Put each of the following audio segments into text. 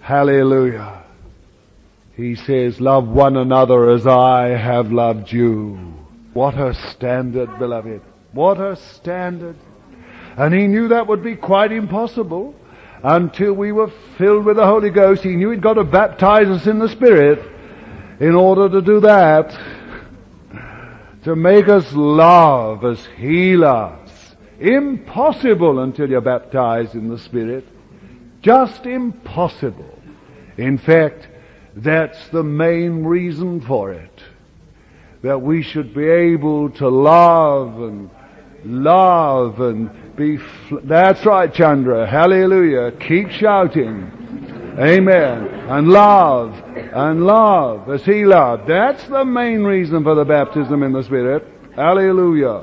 Hallelujah. He says, love one another as I have loved you. What a standard, beloved. What a standard. And he knew that would be quite impossible until we were filled with the Holy Ghost. He knew he'd got to baptize us in the Spirit in order to do that. To make us love as he loves. Impossible until you're baptized in the Spirit. Just impossible. In fact, that's the main reason for it. That we should be able to love and be... That's right, Chandra. Hallelujah. Keep shouting. Amen. And love as he loved. That's the main reason for the baptism in the Spirit. Hallelujah.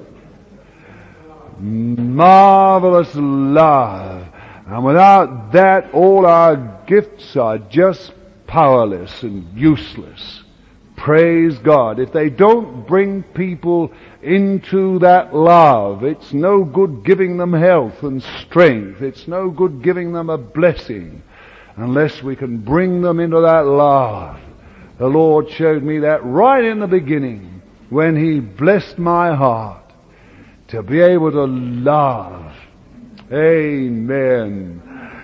Marvelous love. And without that, all our gifts are just powerless and useless. Praise God. If they don't bring people into that love, it's no good giving them health and strength. It's no good giving them a blessing unless we can bring them into that love. The Lord showed me that right in the beginning when He blessed my heart to be able to love. Amen.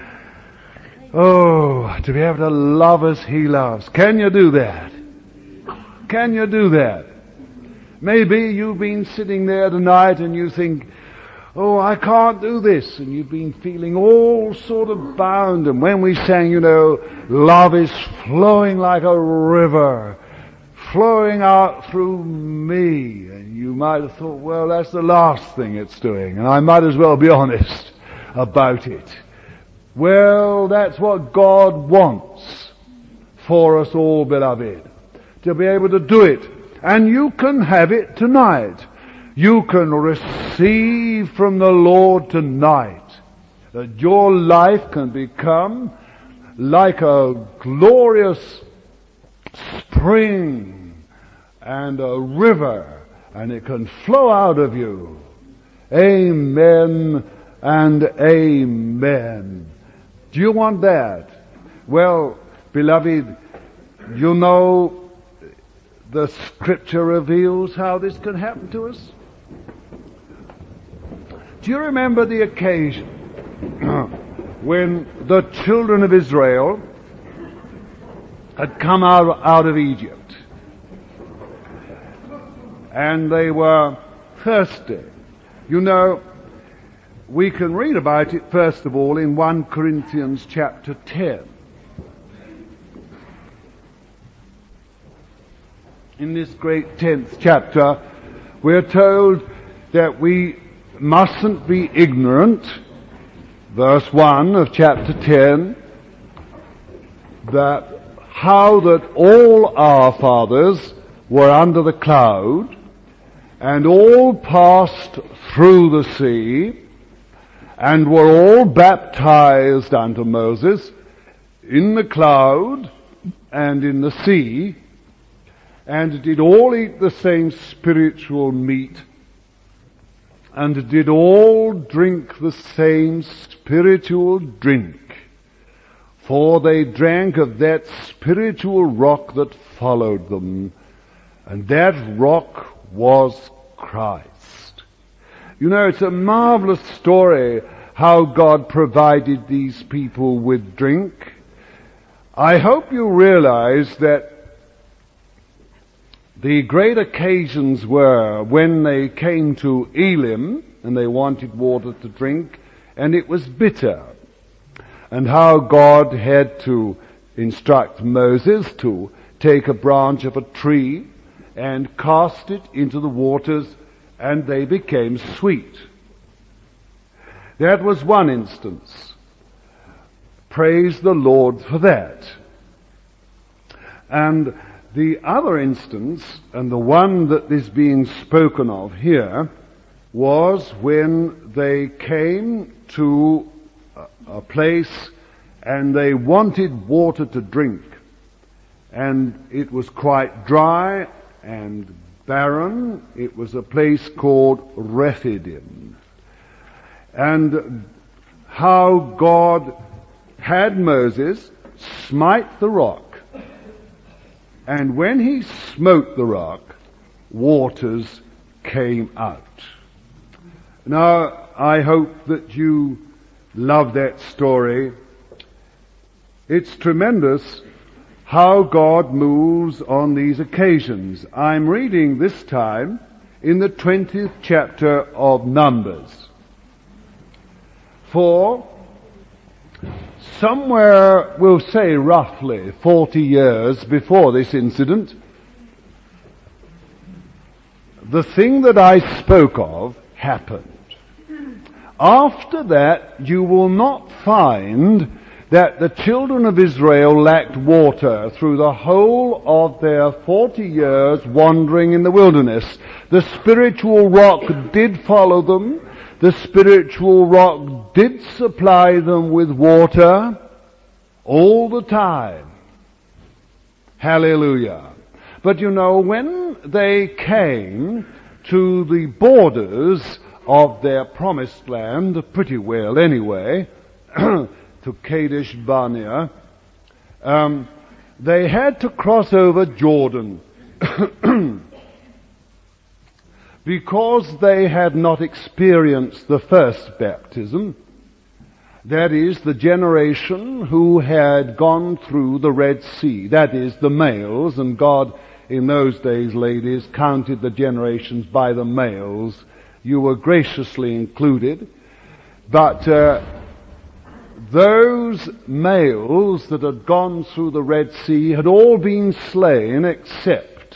Oh, to be able to love as He loves. Can you do that? Can you do that? Maybe you've been sitting there tonight and you think, oh, I can't do this. And you've been feeling all sort of bound. And when we sang, love is flowing like a river, flowing out through me. And you might have thought, well, that's the last thing it's doing. And I might as well be honest about it. Well, that's what God wants for us all, beloved. To be able to do it. And you can have it tonight. You can receive from the Lord tonight that your life can become like a glorious spring and a river, and it can flow out of you. Amen and amen. Do you want that? Well, beloved, the Scripture reveals how this can happen to us. Do you remember the occasion when the children of Israel had come out of Egypt and they were thirsty? We can read about it first of all in 1 Corinthians chapter 10. In this great 10th chapter, we're told that we mustn't be ignorant, verse 1 of chapter 10, that how that all our fathers were under the cloud, and all passed through the sea, and were all baptized unto Moses in the cloud and in the sea, and did all eat the same spiritual meat, and did all drink the same spiritual drink, for they drank of that spiritual rock that followed them, and that rock was Christ. It's a marvelous story how God provided these people with drink. I hope you realize that the great occasions were when they came to Elim and they wanted water to drink and it was bitter, and how God had to instruct Moses to take a branch of a tree and cast it into the waters and they became sweet. That was one instance. Praise the Lord for that. And the other instance, and the one that is being spoken of here, was when they came to a place and they wanted water to drink. And it was quite dry and barren. It was a place called Rephidim. And how God had Moses smite the rock. And when he smote the rock, waters came out. Now, I hope that you love that story. It's tremendous how God moves on these occasions. I'm reading this time in the 20th chapter of Numbers. For somewhere, we'll say roughly 40 years before this incident, the thing that I spoke of happened. After that, you will not find that the children of Israel lacked water through the whole of their 40 years wandering in the wilderness. The spiritual rock did follow them. The spiritual rock did supply them with water all the time. Hallelujah. But you know, when they came to the borders of their promised land, pretty well anyway, to Kadesh Barnea, they had to cross over Jordan because they had not experienced the first baptism. That is, the generation who had gone through the Red Sea. That is, the males, and God in those days, ladies, counted the generations by the males. You were graciously included. But those males that had gone through the Red Sea had all been slain except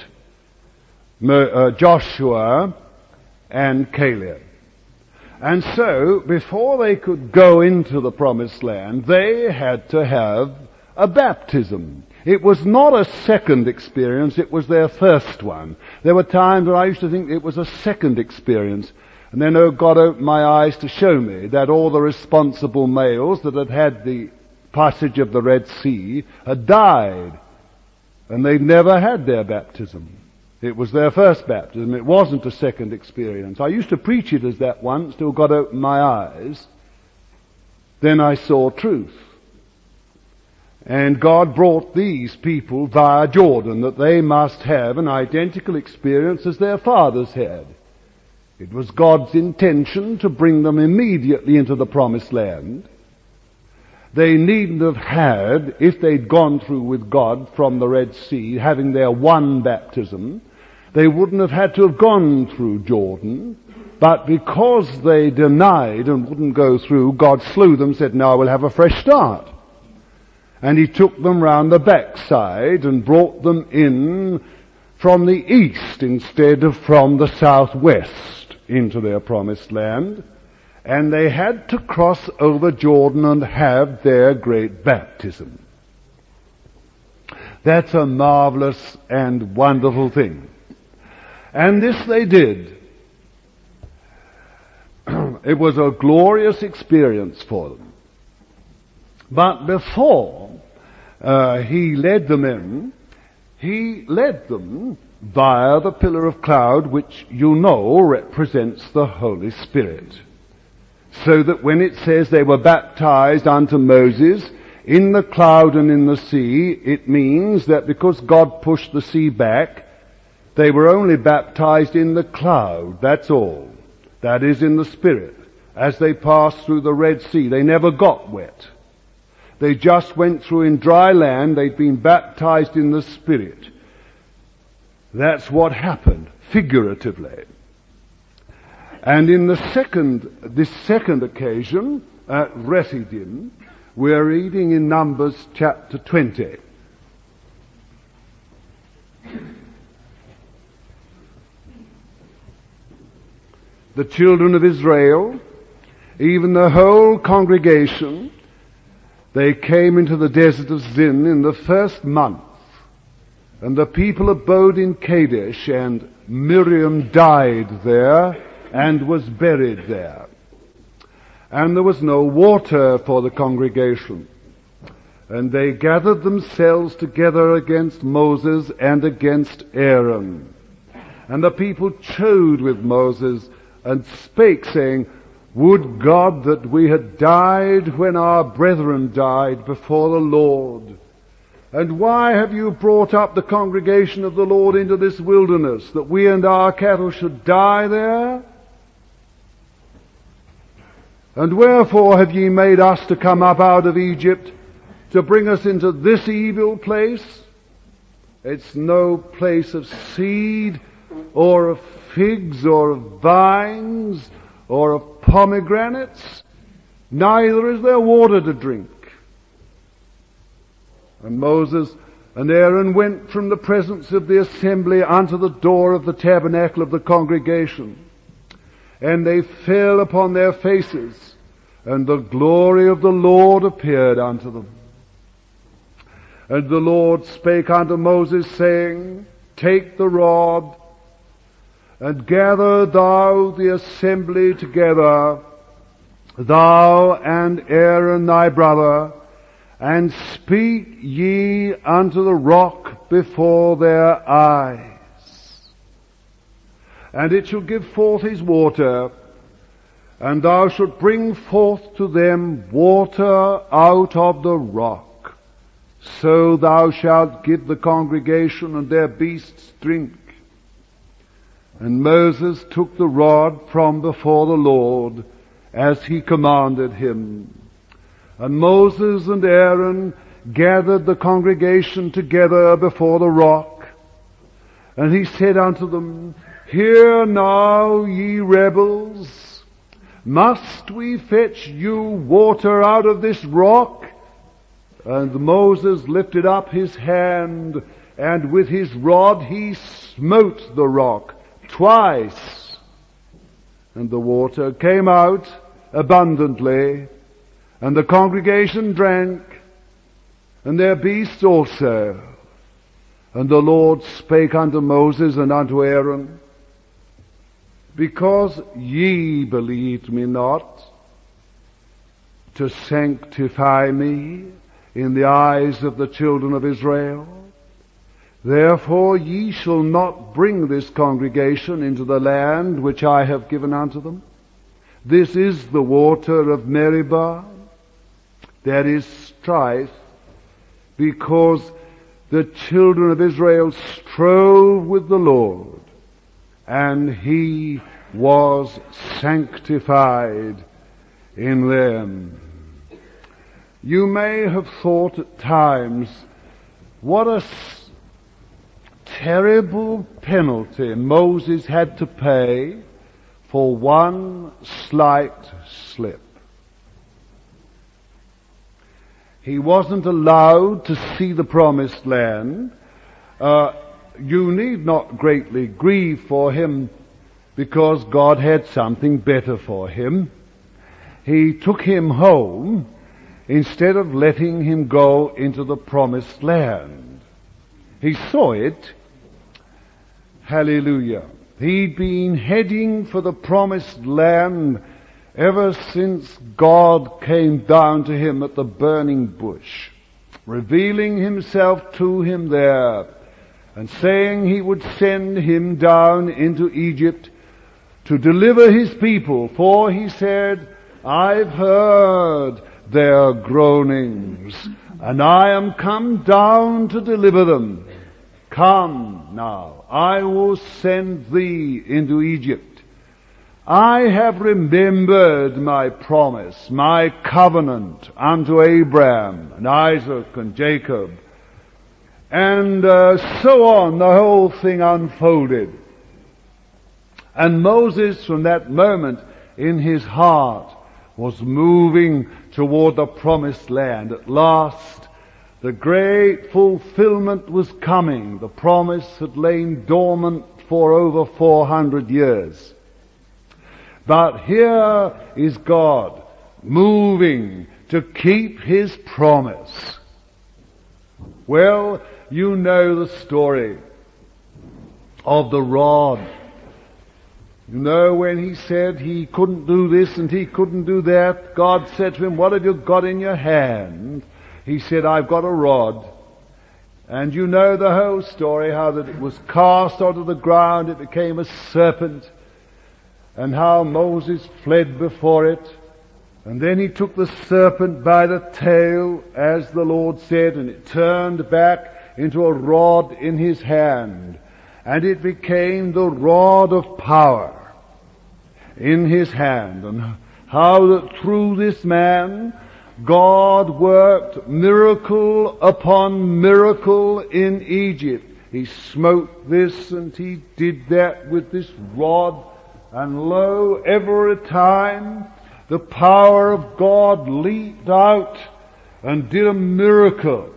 Joshua and Caleb. And so, before they could go into the Promised Land, they had to have a baptism. It was not a second experience, it was their first one. There were times when I used to think it was a second experience. And then God opened my eyes to show me that all the responsible males that had had the passage of the Red Sea had died. And they'd never had their baptism. It was their first baptism. It wasn't a second experience. I used to preach it as that once till God opened my eyes. Then I saw truth. And God brought these people via Jordan that they must have an identical experience as their fathers had. It was God's intention to bring them immediately into the Promised Land. They needn't have had, if they'd gone through with God from the Red Sea, having their one baptism, they wouldn't have had to have gone through Jordan. But because they denied and wouldn't go through, God slew them, said, "Now we'll have a fresh start." And He took them round the backside and brought them in from the east instead of from the southwest into their Promised Land. And they had to cross over Jordan and have their great baptism. That's a marvelous and wonderful thing. And this they did. It was a glorious experience for them. But before He led them in, He led them via the pillar of cloud, which you know represents the Holy Spirit. So that when it says they were baptized unto Moses in the cloud and in the sea, it means that because God pushed the sea back, they were only baptized in the cloud, that's all. That is, in the Spirit. As they passed through the Red Sea, they never got wet. They just went through in dry land. They'd been baptized in the Spirit. That's what happened, figuratively. And in this second occasion, at Rephidim, we're reading in Numbers chapter 20. The children of Israel, even the whole congregation, they came into the desert of Zin in the first month. And the people abode in Kadesh, and Miriam died there and was buried there. And there was no water for the congregation. And they gathered themselves together against Moses and against Aaron. And the people chode with Moses and spake, saying, Would God that we had died when our brethren died before the Lord. And why have you brought up the congregation of the Lord into this wilderness, that we and our cattle should die there? And wherefore have ye made us to come up out of Egypt, to bring us into this evil place? It's no place of seed, or of figs, or of vines, or of pomegranates, neither is there water to drink. And Moses and Aaron went from the presence of the assembly unto the door of the tabernacle of the congregation. And they fell upon their faces, and the glory of the Lord appeared unto them. And the Lord spake unto Moses, saying, Take the rod, and gather thou the assembly together, thou and Aaron thy brother, and speak ye unto the rock before their eyes. And it shall give forth his water, and thou shalt bring forth to them water out of the rock. So thou shalt give the congregation and their beasts drink. And Moses took the rod from before the Lord, as he commanded him. And Moses and Aaron gathered the congregation together before the rock. And he said unto them, Hear now, ye rebels, must we fetch you water out of this rock? And Moses lifted up his hand, and with his rod he smote the rock twice. And the water came out abundantly, and the congregation drank, and their beasts also. And the Lord spake unto Moses and unto Aaron, Because ye believed me not, to sanctify me in the eyes of the children of Israel, therefore ye shall not bring this congregation into the land which I have given unto them. This is the water of Meribah. There is strife, because the children of Israel strove with the Lord, and he was sanctified in them. You may have thought at times, what a terrible penalty Moses had to pay for one slight slip. He wasn't allowed to see the promised land. You need not greatly grieve for him, because God had something better for him. He took him home instead of letting him go into the promised land. He saw it. Hallelujah. He'd been heading for the promised land ever since God came down to him at the burning bush, revealing himself to him there, and saying he would send him down into Egypt to deliver his people. For he said, I've heard their groanings, and I am come down to deliver them. Come now, I will send thee into Egypt. I have remembered my promise, my covenant unto Abraham and Isaac and Jacob. And so on, the whole thing unfolded. And Moses, from that moment, in his heart, was moving toward the promised land. At last, the great fulfillment was coming. The promise had lain dormant for over 400 years. But here is God moving to keep his promise. Well, you know the story of the rod. You know, when he said he couldn't do this and he couldn't do that, God said to him, what have you got in your hand? He said, I've got a rod. And you know the whole story, how that it was cast onto the ground, it became a serpent. and how Moses fled before it. And then he took the serpent by the tail, as the Lord said, and it turned back into a rod in his hand. And it became the rod of power in his hand. And how that through this man, God worked miracle upon miracle in Egypt. He smote this and he did that with this rod. And lo, every time the power of God leaped out and did a miracle,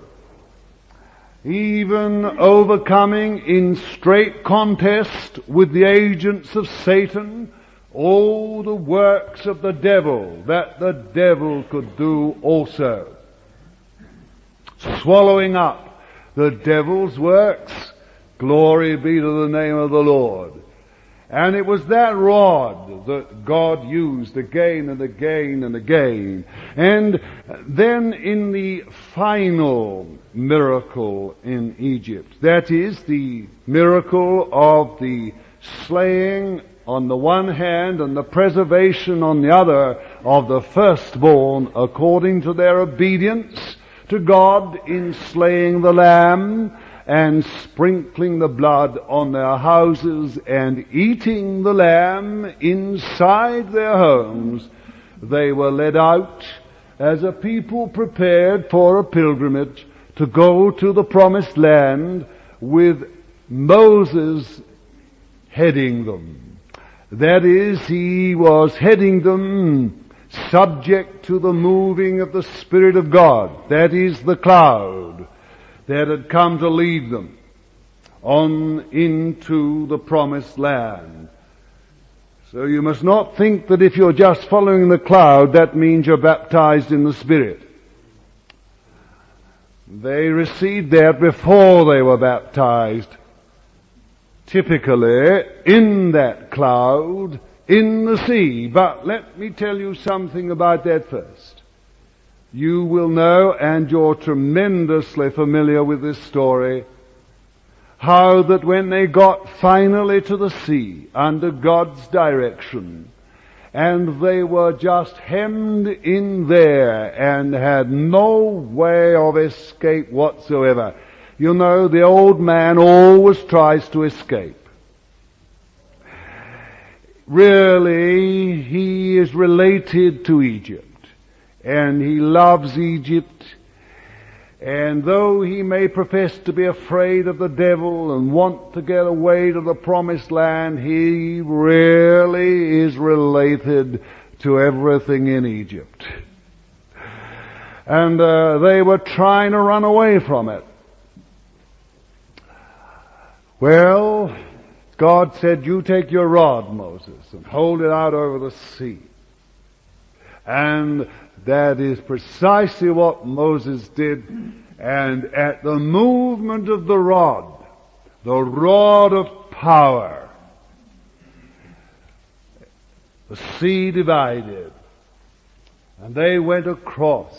even overcoming in straight contest with the agents of Satan all the works of the devil that the devil could do also. Swallowing up the devil's works, glory be to the name of the Lord. And it was that rod that God used again and again and again. And then in the final miracle in Egypt, that is the miracle of the slaying on the one hand and the preservation on the other of the firstborn according to their obedience to God in slaying the lamb and sprinkling the blood on their houses and eating the lamb inside their homes, they were led out as a people prepared for a pilgrimage to go to the promised land with Moses heading them. That is, he was heading them subject to the moving of the Spirit of God. That is the cloud that had come to lead them on into the promised land. So you must not think that if you're just following the cloud, that means you're baptized in the Spirit. They received that before they were baptized. Typically, in that cloud, in the sea. But let me tell you something about that first. You will know, and you're tremendously familiar with this story, how that when they got finally to the sea, under God's direction, and they were just hemmed in there and had no way of escape whatsoever. You know, the old man always tries to escape. Really, he is related to Egypt. And he loves Egypt. And though he may profess to be afraid of the devil and want to get away to the promised land, he really is related to everything in Egypt. And they were trying to run away from it. Well, God said, you take your rod, Moses, and hold it out over the sea. And that is precisely what Moses did. And at the movement of the rod of power, the sea divided. And they went across.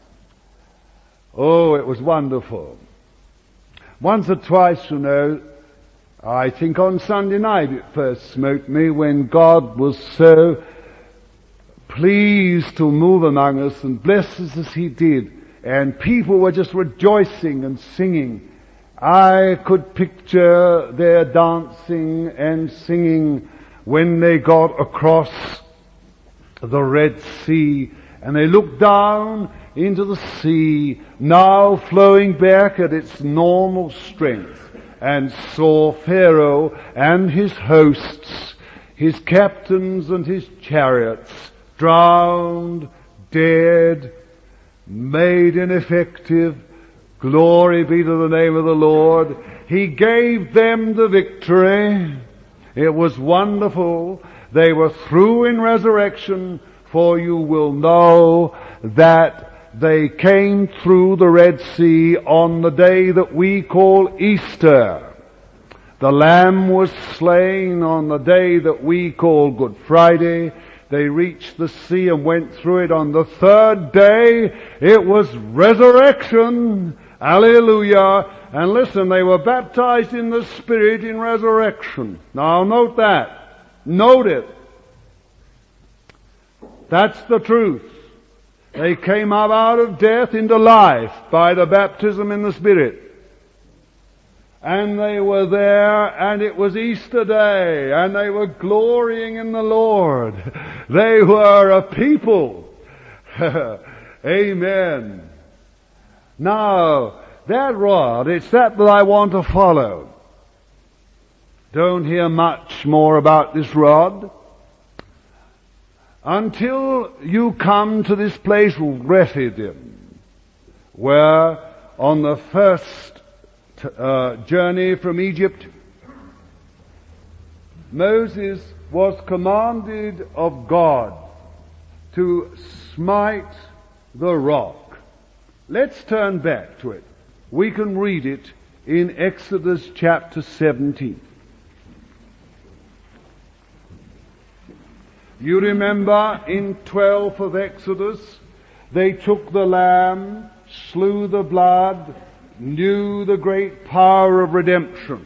Oh, it was wonderful. Once or twice, you know, I think on Sunday night it first smote me when God was so pleased to move among us and bless us as He did. And people were just rejoicing and singing. I could picture their dancing and singing when they got across the Red Sea and they looked down into the sea, now flowing back at its normal strength, and saw Pharaoh and his hosts, his captains and his chariots, drowned, dead, made ineffective. Glory be to the name of the Lord. He gave them the victory. It was wonderful. They were through in resurrection, for you will know that they came through the Red Sea on the day that we call Easter. The Lamb was slain on the day that we call Good Friday. They reached the sea and went through it on the third day. It was resurrection. Hallelujah. And listen, they were baptized in the Spirit in resurrection. Now note that. Note it. That's the truth. They came up out of death into life by the baptism in the Spirit. And they were there, and it was Easter Day, and they were glorying in the Lord. They were a people. Amen. Now, that rod, it's that I want to follow. Don't hear much more about this rod until you come to this place, Rephidim, where on the first journey from Egypt, Moses was commanded of God to smite the rock. Let's turn back to it. We can read it in Exodus chapter 17. You remember in 12 of Exodus, they took the lamb, slew the blood, knew the great power of redemption.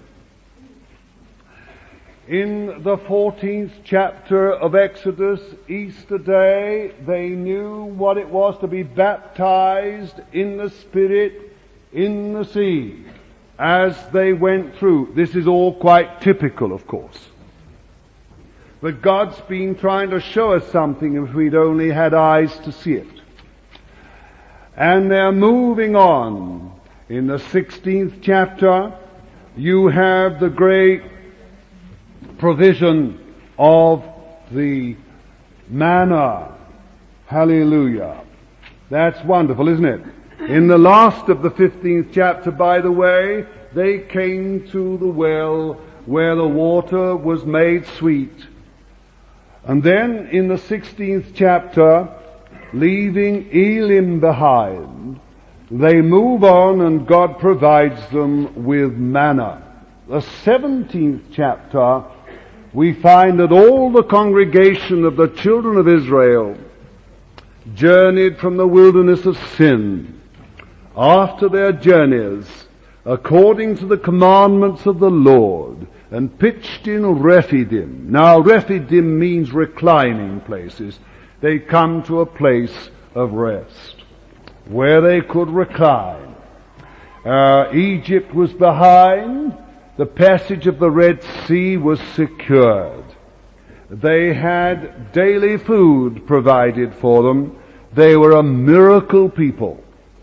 In the 14th chapter of Exodus, Easter Day, they knew what it was to be baptized in the Spirit in the sea as they went through. This is all quite typical, of course. But God's been trying to show us something if we'd only had eyes to see it. And they're moving on. In the 16th chapter, you have the great provision of the manna. Hallelujah. That's wonderful, isn't it? In the last of the 15th chapter, by the way, they came to the well where the water was made sweet. And then in the 16th chapter, leaving Elim behind, they move on and God provides them with manna. The 17th chapter, we find that all the congregation of the children of Israel journeyed from the wilderness of sin. After their journeys, according to the commandments of the Lord, and pitched in Rephidim. Now, Rephidim means reclining places. They come to a place of rest, where they could recline. Egypt was behind. The passage of the Red Sea was secured. They had daily food provided for them. They were a miracle people.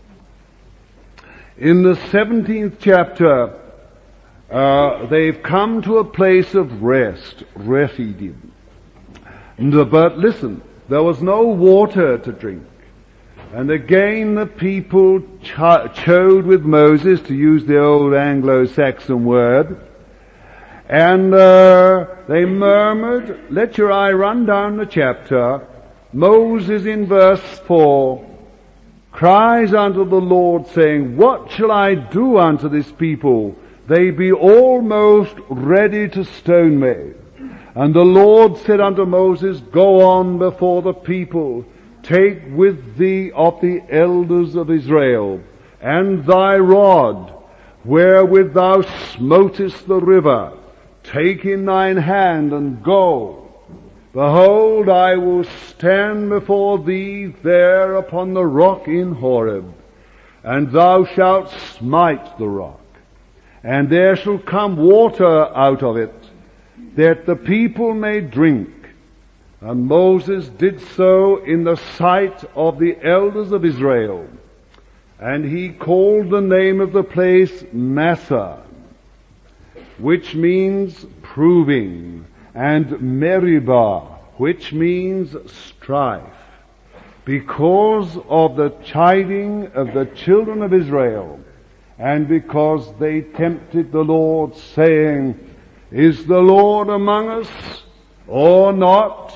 In the 17th chapter, they've come to a place of rest, Rephidim. But listen, there was no water to drink. And again the people chode with Moses, to use the old Anglo-Saxon word, and they murmured. Let your eye run down the chapter. Moses in verse 4 cries unto the Lord, saying, What shall I do unto this people? They be almost ready to stone me. And the Lord said unto Moses, Go on before the people, take with thee of the elders of Israel, and thy rod, wherewith thou smotest the river, take in thine hand, and go. Behold, I will stand before thee there upon the rock in Horeb, and thou shalt smite the rock, and there shall come water out of it, that the people may drink. And Moses did so in the sight of the elders of Israel. And he called the name of the place Massah, which means proving, and Meribah, which means strife, because of the chiding of the children of Israel, and because they tempted the Lord, saying, Is the Lord among us or not?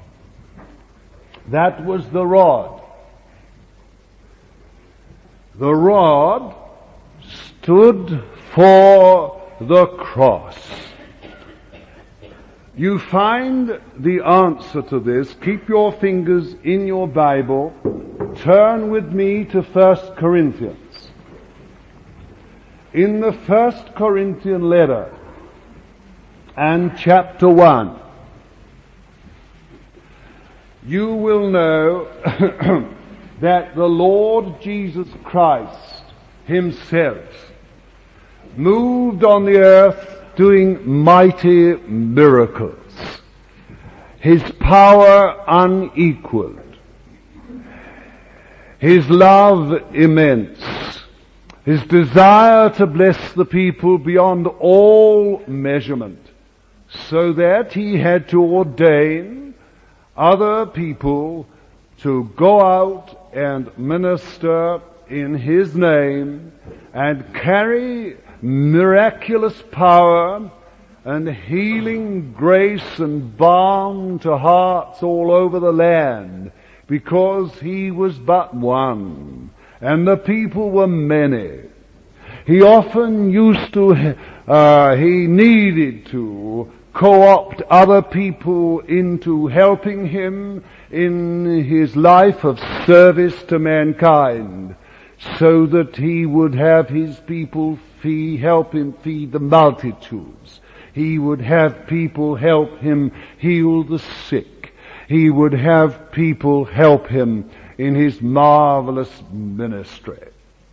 That was the rod. The rod stood for the cross. You find the answer to this. Keep your fingers in your Bible. Turn with me to 1 Corinthians. In the 1 Corinthian letter and chapter 1, you will know that the Lord Jesus Christ himself moved on the earth doing mighty miracles. His power unequaled. His love immense. His desire to bless the people beyond all measurement, so that he had to ordain other people to go out and minister in his name and carry miraculous power and healing grace and balm to hearts all over the land, because he was but one and the people were many. He often he needed to co-opt other people into helping him in his life of service to mankind, so that he would have his people help him feed the multitudes. He would have people help him heal the sick. He would have people help him in his marvelous ministry.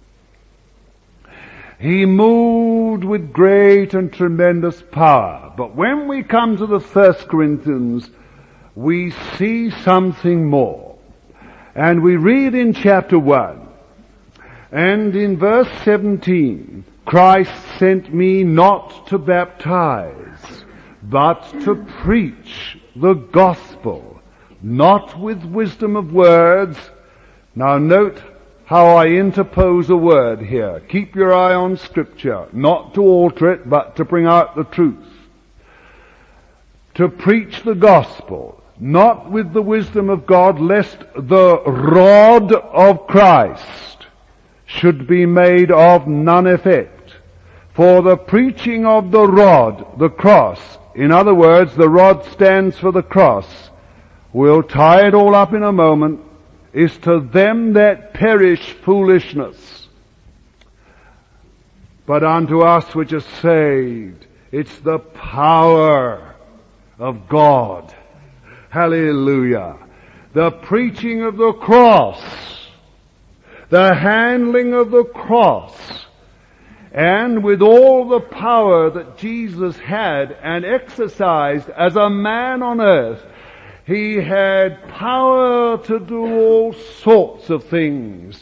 He moved with great and tremendous power. But when we come to the 1 Corinthians, we see something more. And we read in chapter 1, and in verse 17, Christ sent me not to baptize, but to preach the gospel, not with wisdom of words. Now note how I interpose a word here. Keep your eye on Scripture, not to alter it, but to bring out the truth. To preach the gospel, not with the wisdom of God, lest the rod of Christ should be made of none effect. For the preaching of the rod, the cross, in other words, the rod stands for the cross, we'll tie it all up in a moment, is to them that perish foolishness. But unto us which are saved, it's the power of God. Hallelujah. The preaching of the cross, the handling of the cross, and with all the power that Jesus had and exercised as a man on earth, he had power to do all sorts of things.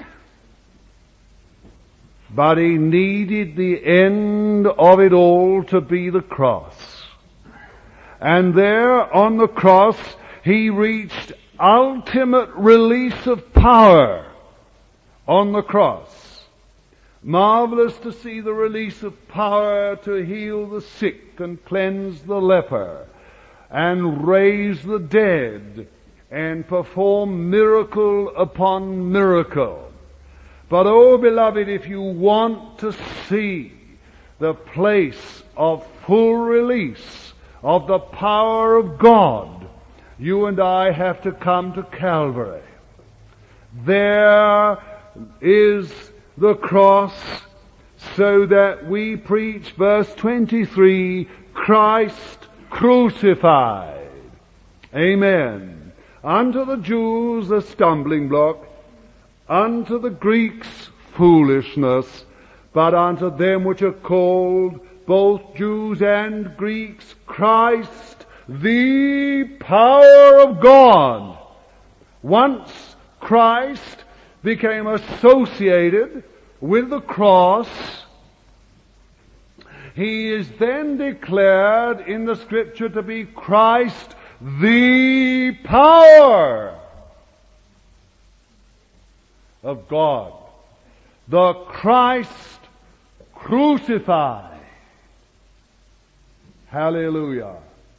But he needed the end of it all to be the cross. And there on the cross, he reached ultimate release of power on the cross. Marvelous to see the release of power to heal the sick and cleanse the leper and raise the dead and perform miracle upon miracle. But oh beloved, if you want to see the place of full release of the power of God, you and I have to come to Calvary. There is the cross, so that we preach, verse 23, Christ crucified. Amen. Unto the Jews a stumbling block, unto the Greeks foolishness, but unto them which are called, both Jews and Greeks, Christ, the power of God. Once Christ became associated with the cross, he is then declared in the Scripture to be Christ, the power of God. The Christ crucified. Hallelujah.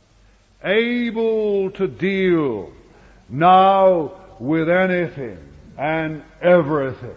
Able to deal now with anything and everything.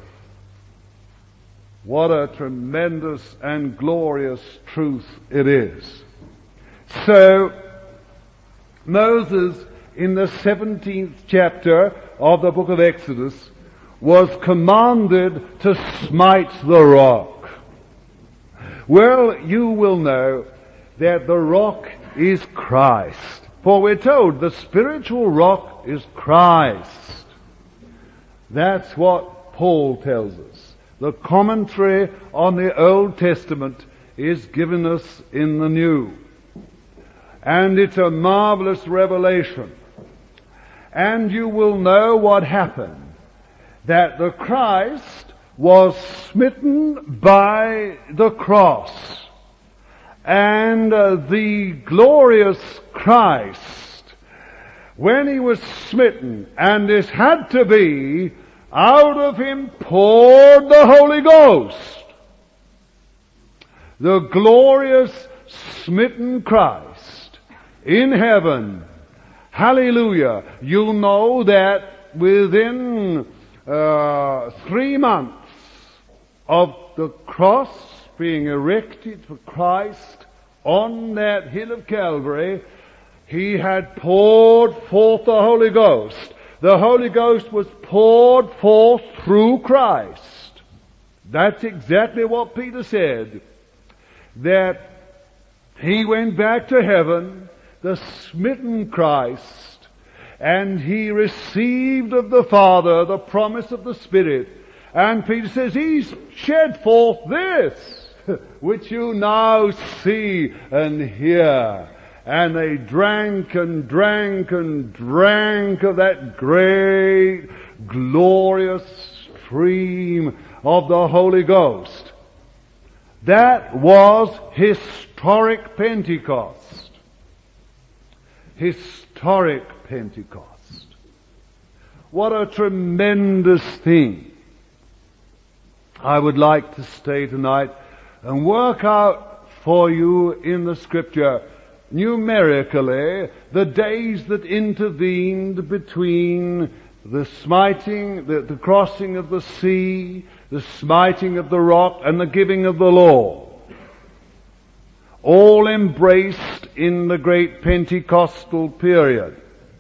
What a tremendous and glorious truth it is. So, Moses, in the 17th chapter of the book of Exodus, was commanded to smite the rock. Well, you will know that the rock is Christ. For we're told the spiritual rock is Christ. That's what Paul tells us. The commentary on the Old Testament is given us in the New. And it's a marvelous revelation. And you will know what happened. That the Christ was smitten by the cross. And the glorious Christ, when he was smitten, and this had to be, out of him poured the Holy Ghost. The glorious smitten Christ in heaven. Hallelujah. You'll know that within 3 months of the cross being erected for Christ on that hill of Calvary, he had poured forth the Holy Ghost. The Holy Ghost was poured forth through Christ. That's exactly what Peter said. That he went back to heaven, the smitten Christ, and he received of the Father the promise of the Spirit. And Peter says, he's shed forth this, which you now see and hear. And they drank and drank and drank of that great, glorious stream of the Holy Ghost. That was historic Pentecost. Historic Pentecost. What a tremendous thing. I would like to stay tonight and work out for you in the Scripture numerically the days that intervened between the smiting, the crossing of the sea, the smiting of the rock, and the giving of the law. All embraced in the great Pentecostal period.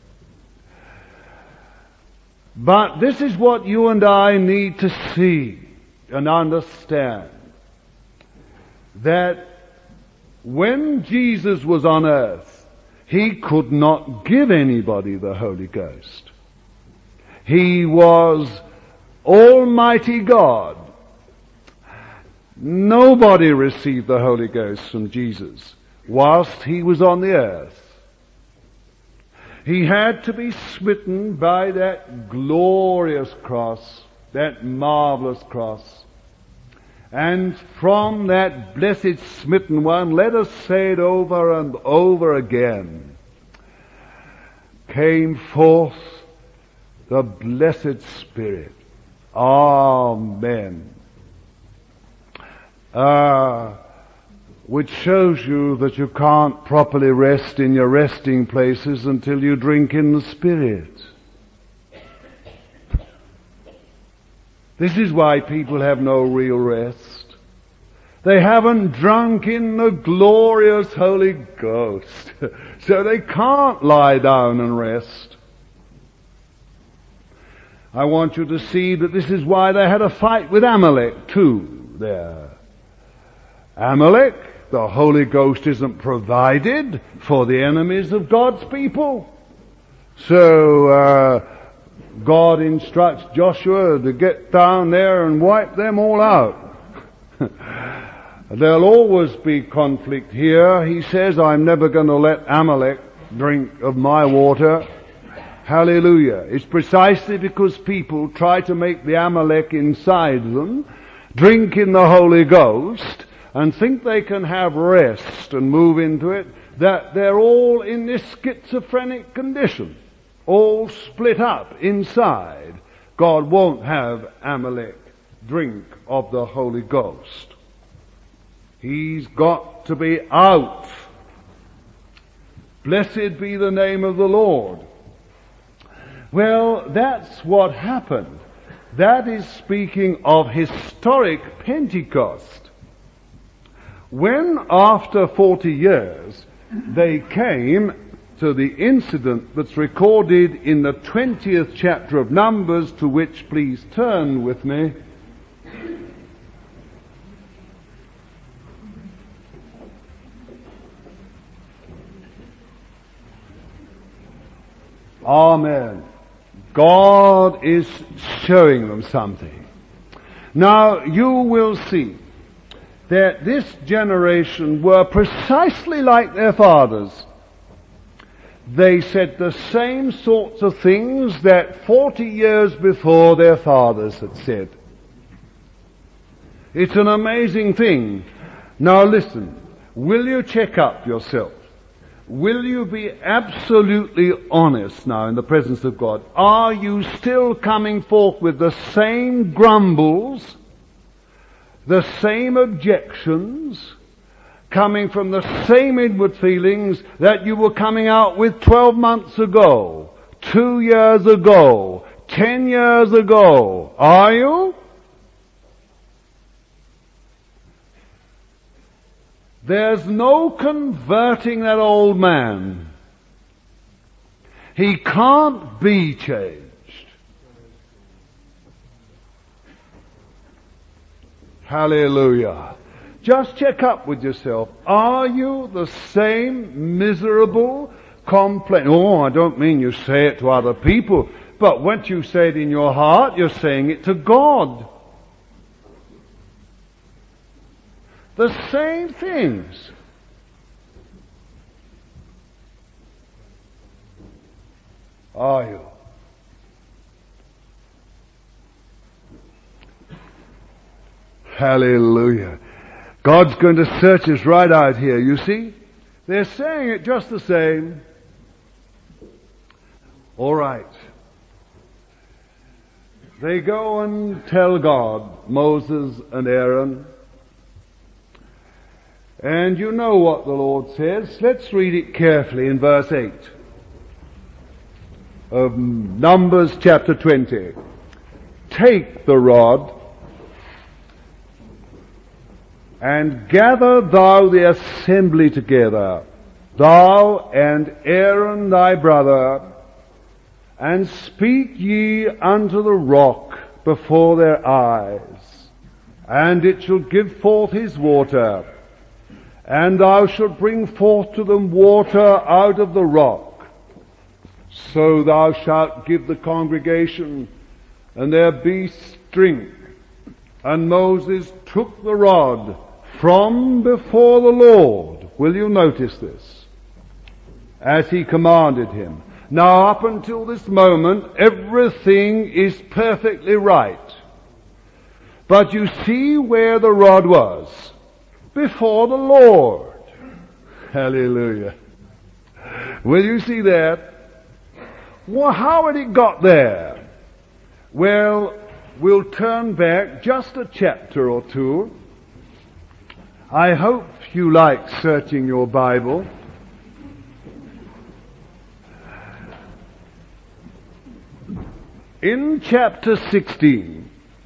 But this is what you and I need to see and understand. That when Jesus was on earth, he could not give anybody the Holy Ghost. He was Almighty God. Nobody received the Holy Ghost from Jesus whilst he was on the earth. He had to be smitten by that glorious cross, that marvelous cross. And from that blessed smitten one, let us say it over and over again, came forth the blessed Spirit. Amen. Which shows you that you can't properly rest in your resting places until you drink in the Spirit. This is why people have no real rest. They haven't drunk in the glorious Holy Ghost. So they can't lie down and rest. I want you to see that this is why they had a fight with Amalek too there. Amalek, the Holy Ghost isn't provided for the enemies of God's people. So God instructs Joshua to get down there and wipe them all out. There'll always be conflict here. He says, I'm never going to let Amalek drink of my water. Hallelujah. It's precisely because people try to make the Amalek inside them drink in the Holy Ghost and think they can have rest and move into it, that they're all in this schizophrenic condition, all split up inside. God won't have Amalek drink of the Holy Ghost. He's got to be out. Blessed be the name of the Lord. Well, that's what happened. That is speaking of historic Pentecost. When, after 40 years, they came to the incident that's recorded in the 20th chapter of Numbers, to which please turn with me. Amen. God is showing them something. Now you will see that this generation were precisely like their fathers. They said the same sorts of things that 40 years before their fathers had said. It's an amazing thing. Now listen, will you check up yourself? Will you be absolutely honest now in the presence of God? Are you still coming forth with the same grumbles, the same objections, coming from the same inward feelings that you were coming out with 12 months ago, 2 years ago, 10 years ago? Are you? There's no converting that old man. He can't be changed. Hallelujah. Just check up with yourself. Are you the same miserable complaint? Oh, I don't mean you say it to other people, but once you say it in your heart, you're saying it to God. The same things. Are you? Hallelujah. God's going to search us right out here, you see? They're saying it just the same. All right. They go and tell God, Moses and Aaron. And you know what the Lord says. Let's read it carefully in verse 8 of Numbers chapter 20. Take the rod and gather thou the assembly together, thou and Aaron thy brother, and speak ye unto the rock before their eyes, and it shall give forth his water. And thou shalt bring forth to them water out of the rock. So thou shalt give the congregation and their beasts drink. And Moses took the rod from before the Lord. Will you notice this? As he commanded him. Now up until this moment, everything is perfectly right. But you see where the rod was. Before the Lord. Hallelujah. Will you see that? Well, how had it got there? Well, we'll turn back just a chapter or two. I hope you like searching your Bible. In chapter 16,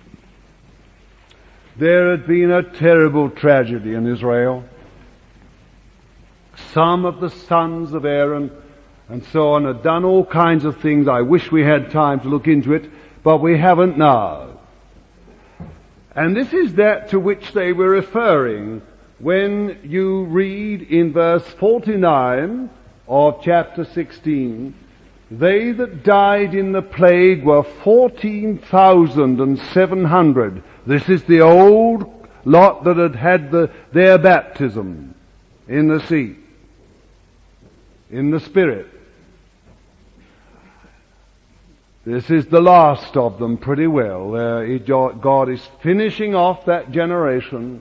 there had been a terrible tragedy in Israel. Some of the sons of Aaron and so on had done all kinds of things. I wish we had time to look into it, but we haven't now. And this is that to which they were referring when you read in verse 49 of chapter 16, they that died in the plague were 14,700. This is the old lot that had had their baptism in the sea, in the Spirit. This is the last of them pretty well. God is finishing off that generation.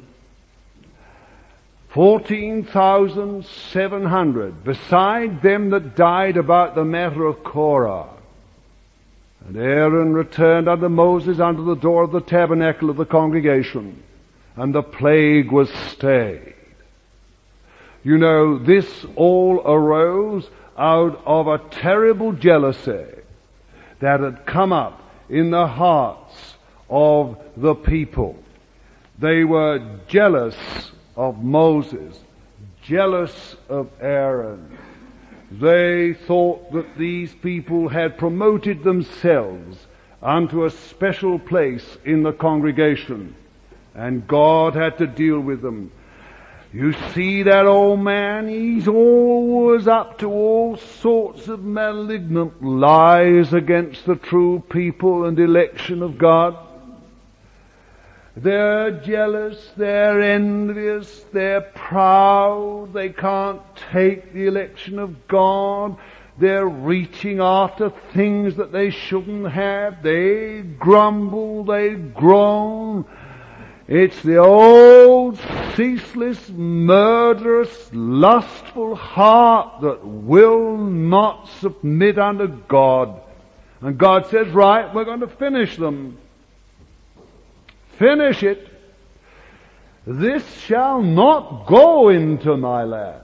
14,700, beside them that died about the matter of Korah. And Aaron returned unto Moses unto the door of the tabernacle of the congregation, and the plague was stayed. You know, this all arose out of a terrible jealousy that had come up in the hearts of the people. They were jealous of Moses, jealous of Aaron. They thought that these people had promoted themselves unto a special place in the congregation, and God had to deal with them. You see that old man, he's always up to all sorts of malignant lies against the true people and election of God. They're jealous, they're envious, they're proud, they can't take the election of God. They're reaching after things that they shouldn't have. They grumble, they groan. It's the old, ceaseless, murderous, lustful heart that will not submit unto God. And God says, right, we're going to finish them. Finish it. This shall not go into my land.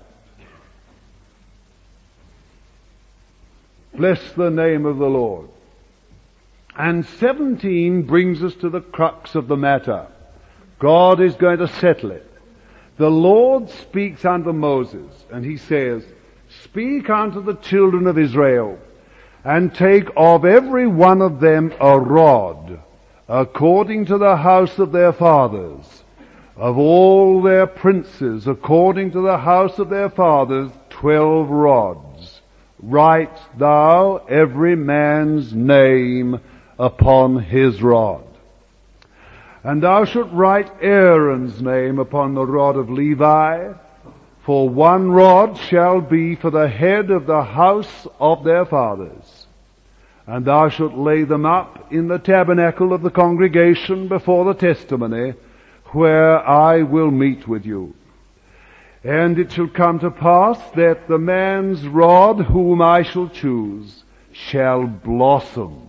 Bless the name of the Lord. And 17 brings us to the crux of the matter. God is going to settle it. The Lord speaks unto Moses, and he says, speak unto the children of Israel, and take of every one of them a rod, according to the house of their fathers, of all their princes, according to the house of their fathers, 12 rods. Write thou every man's name upon his rod. And thou shalt write Aaron's name upon the rod of Levi, for one rod shall be for the head of the house of their fathers. And thou shalt lay them up in the tabernacle of the congregation before the testimony, where I will meet with you. And it shall come to pass that the man's rod whom I shall choose shall blossom.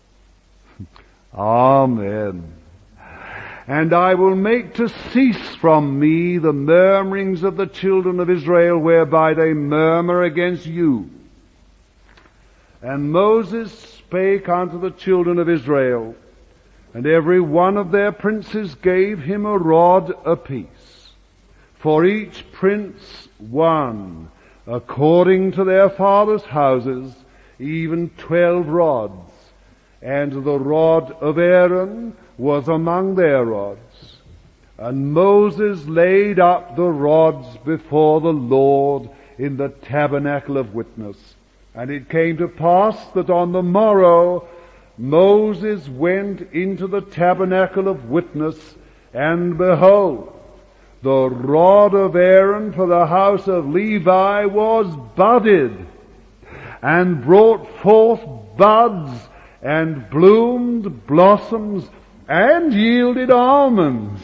Amen. And I will make to cease from me the murmurings of the children of Israel, whereby they murmur against you. And Moses spake unto the children of Israel, and every one of their princes gave him a rod apiece, for each prince one, according to their fathers' houses, even 12 rods. And the rod of Aaron was among their rods. And Moses laid up the rods before the Lord in the tabernacle of witness. And it came to pass that on the morrow Moses went into the tabernacle of witness, and behold, the rod of Aaron for the house of Levi was budded, and brought forth buds, and bloomed blossoms, and yielded almonds.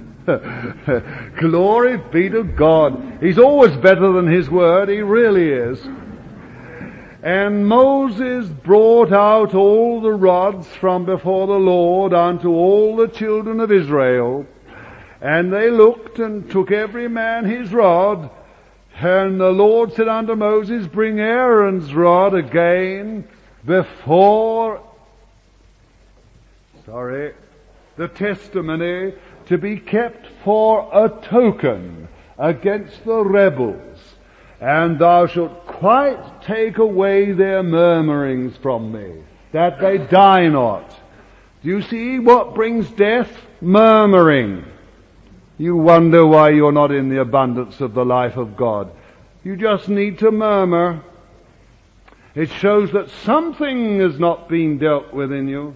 Glory be to God. He's always better than His word. He really is. And Moses brought out all the rods from before the Lord unto all the children of Israel. And they looked and took every man his rod. And the Lord said unto Moses, bring Aaron's rod again before the testimony, to be kept for a token against the rebels. And thou shalt quite take away their murmurings from me, that they die not. Do you see what brings death? Murmuring. You wonder why you're not in the abundance of the life of God. You just need to murmur. It shows that something is not being dealt with in you.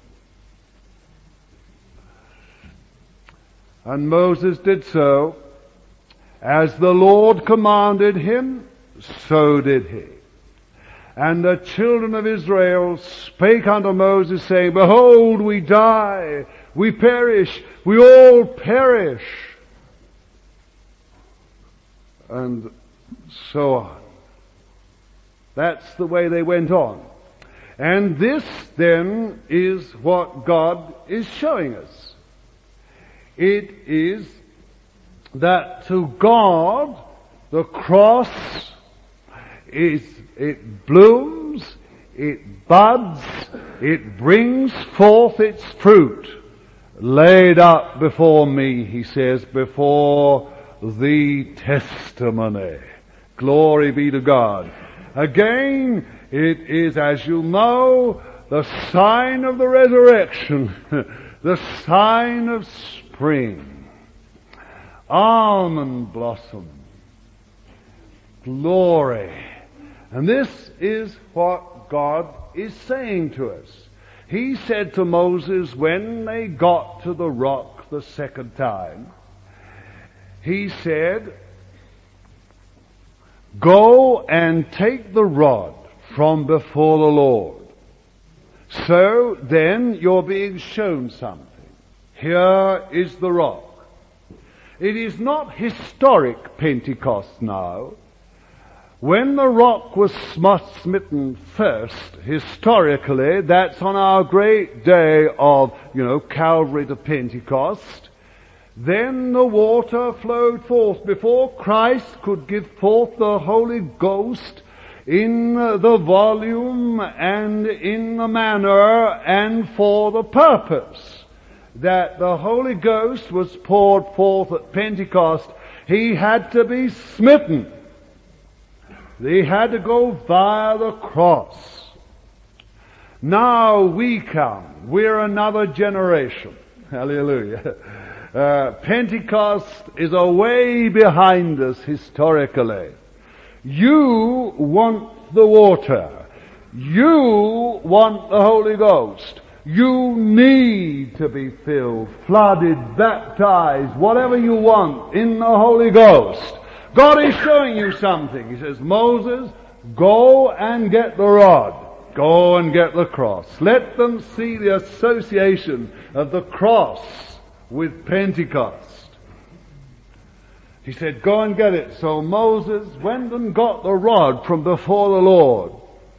And Moses did so. As the Lord commanded him, so did he. And the children of Israel spake unto Moses, saying, behold, we die, we perish, we all perish. And so on. That's the way they went on. And this then is what God is showing us. It is that to God, the cross it blooms, it buds, it brings forth its fruit, laid up before me, he says, before the testimony. Glory be to God. Again, it is, as you know, the sign of the resurrection, the sign of spring. almond blossom. Glory. And this is what God is saying to us. He said to Moses when they got to the rock the second time, He said, "Go and take the rod from before the Lord." So then you're being shown something. Here is the rock. It is not historic Pentecost now. When the rock was smitten first, historically, that's on our great day of, Calvary to Pentecost. Then the water flowed forth. Before Christ could give forth the Holy Ghost in the volume and in the manner and for the purpose that the Holy Ghost was poured forth at Pentecost, He had to be smitten. They had to go via the cross. Now we come. We're another generation. Hallelujah. Pentecost is a way behind us historically. You want the water. You want the Holy Ghost. You need to be filled, flooded, baptized, whatever you want in the Holy Ghost. God is showing you something. He says, "Moses, go and get the rod. Go and get the cross." Let them see the association of the cross with Pentecost. He said, "Go and get it." So Moses went and got the rod from before the Lord.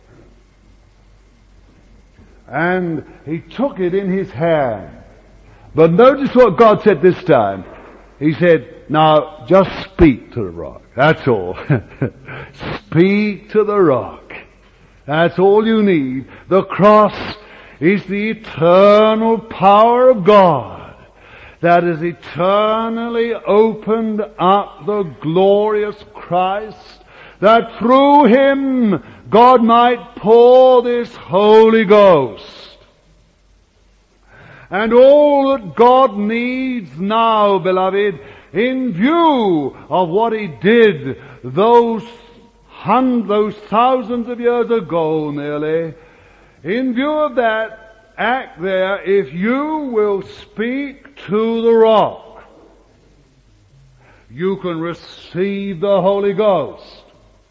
And he took it in his hand. But notice what God said this time. He said, "Now, just speak to the rock. That's all." Speak to the rock. That's all you need. The cross is the eternal power of God that has eternally opened up the glorious Christ, that through Him God might pour this Holy Ghost. And all that God needs now, beloved, in view of what He did those thousands of years ago nearly, in view of that act there, if you will speak to the rock, you can receive the Holy Ghost.